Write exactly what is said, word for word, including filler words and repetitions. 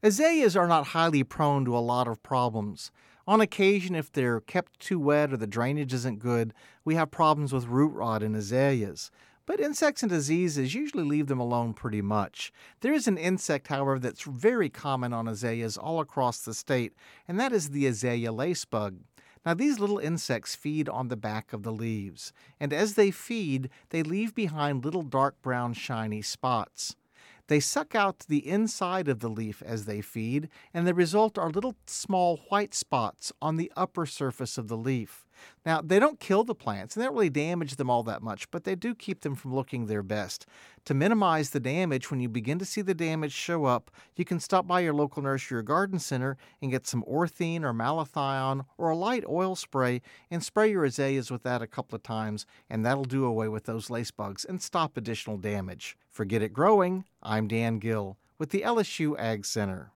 Azaleas are not highly prone to a lot of problems. On occasion, if they're kept too wet or the drainage isn't good, we have problems with root rot in azaleas. But insects and diseases usually leave them alone pretty much. There is an insect, however, that's very common on azaleas all across the state, and that is the azalea lacebug. Now, these little insects feed on the back of the leaves, and as they feed, they leave behind little dark brown shiny spots. They suck out the inside of the leaf as they feed, and the result are little small white spots on the upper surface of the leaf. Now, they don't kill the plants, and they don't really damage them all that much, but they do keep them from looking their best. To minimize the damage, when you begin to see the damage show up, you can stop by your local nursery or garden center and get some orthene or malathion or a light oil spray and spray your azaleas with that a couple of times, and that'll do away with those lace bugs and stop additional damage. For Get It Growing, I'm Dan Gill with the L S U Ag Center.